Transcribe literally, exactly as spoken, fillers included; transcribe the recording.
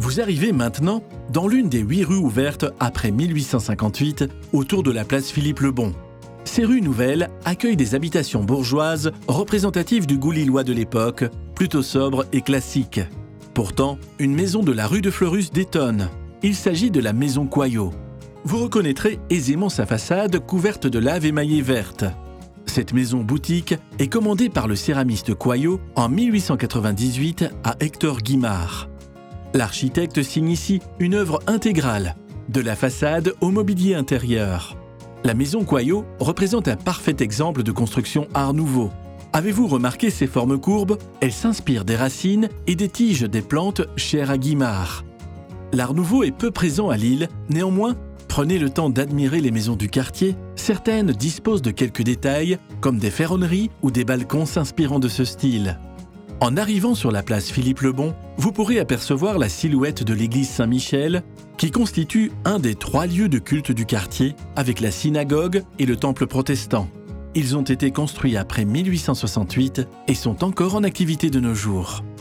Vous arrivez maintenant dans l'une des huit rues ouvertes après mille huit cent cinquante-huit autour de la place Philippe-le-Bon. Ces rues nouvelles accueillent des habitations bourgeoises représentatives du goût lillois de l'époque, plutôt sobre et classique. Pourtant, une maison de la rue de Fleurus détonne. Il s'agit de la maison Coyot. Vous reconnaîtrez aisément sa façade couverte de lave émaillée verte. Cette maison boutique est commandée par le céramiste Coyot en mille huit cent quatre-vingt-dix-huit à Hector Guimard. L'architecte signe ici une œuvre intégrale, de la façade au mobilier intérieur. La maison Coyot représente un parfait exemple de construction Art Nouveau. Avez-vous remarqué ses formes courbes? Elle s'inspire des racines et des tiges des plantes chères à Guimard. L'Art Nouveau est peu présent à Lille, néanmoins, prenez le temps d'admirer les maisons du quartier. Certaines disposent de quelques détails, comme des ferronneries ou des balcons s'inspirant de ce style. En arrivant sur la place Philippe-le-Bon, vous pourrez apercevoir la silhouette de l'église Saint-Michel, qui constitue un des trois lieux de culte du quartier, avec la synagogue et le temple protestant. Ils ont été construits après mille huit cent soixante-huit et sont encore en activité de nos jours.